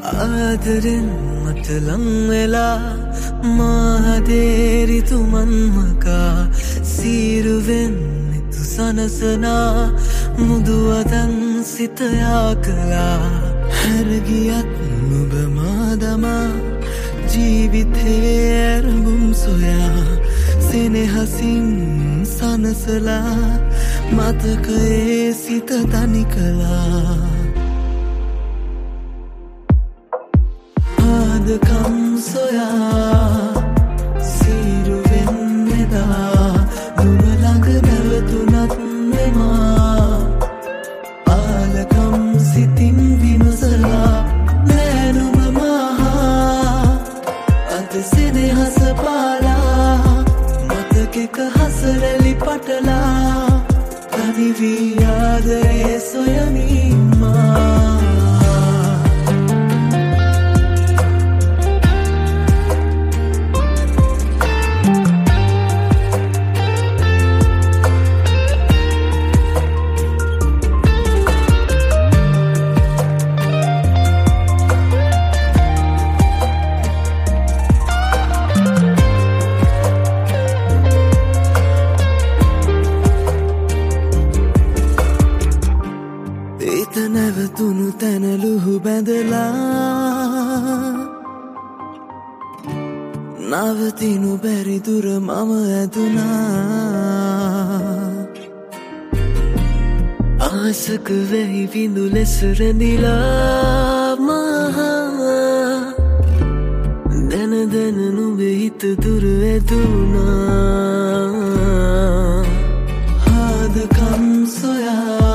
ආදරෙන් මට ලං වෙලා මාහදේ රිතුමන් මකා සීරුවෙන් නිතු සනසනා මුදුවදන් සිත යා කළා හැරගියත් නුඹ මා දමා ජීවිතේ ඇරඹුම් සොයා සෙනෙහසින් සනසලා මතකයේ සිත තනි කළා ආදකම් සොයා සීරුවෙන් එදා නුඹ ළඟ නැවතුනත් මෙමා ආලකම් සිතින් විමසලා නෑ නුඹ මහා අද සෙනෙහස පාලා මතකෙක හසරලි පටලා තනි වී ආදරේ සොයමින් මා නැවතුණු තැන ලුහු බැඳලා නවතිනු බැරි දුර මම ඇදුනා ආසක වෙහි විඳු ලෙස රැඳිලා මහා දැන දැන නුඹේ හිත දුර ඇදුනා ආදකම් සොයා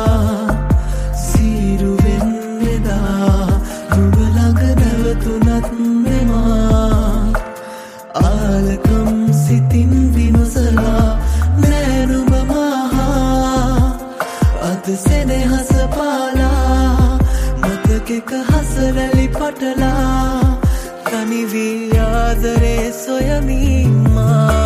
තුනත් මෙමා ආලකම් සිතින් විමසලා නෑ නුඹ මහා අද සෙනෙහස පාලා මතකෙක හසරලි පටලා තනි වී ආදරේ සොයමින් මා